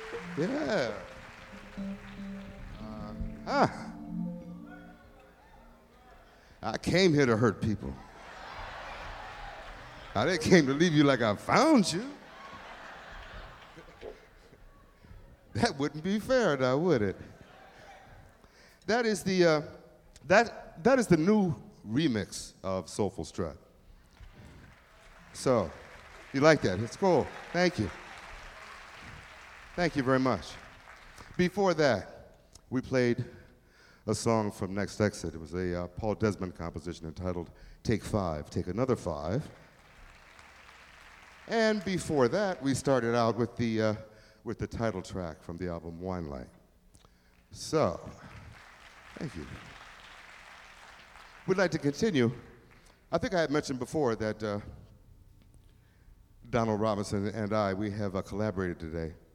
Yeah. Ah. I came here to hurt people. I didn't came to leave you like I found you. That wouldn't be fair now, would it? That is the that is the new remix of Soulful Strut. So, you like that? It's cool. Thank you. Thank you very much. Before that, we played a song from Next Exit. It was a Paul Desmond composition entitled Take Five, Take Another Five. And before that, we started out with the title track from the album Wine Light. So, thank you. We'd like to continue. I think I had mentioned before that Donald Robinson and I, we have collaborated today